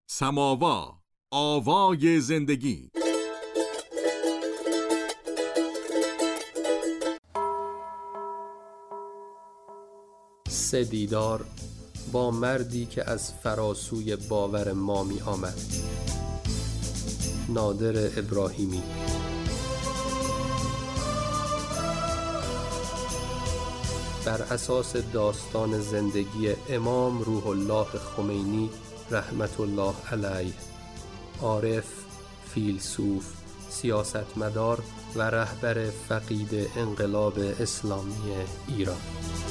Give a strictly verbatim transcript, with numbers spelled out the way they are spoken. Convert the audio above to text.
سماوا، آوای زندگی. سه دیدار با مردی که از فراسوی باور ما می آمد. نادر ابراهیمی. بر اساس داستان زندگی امام روح الله خمینی رحمت الله علیه، عارف، فیلسوف، سیاستمدار و رهبر فقید انقلاب اسلامی ایران.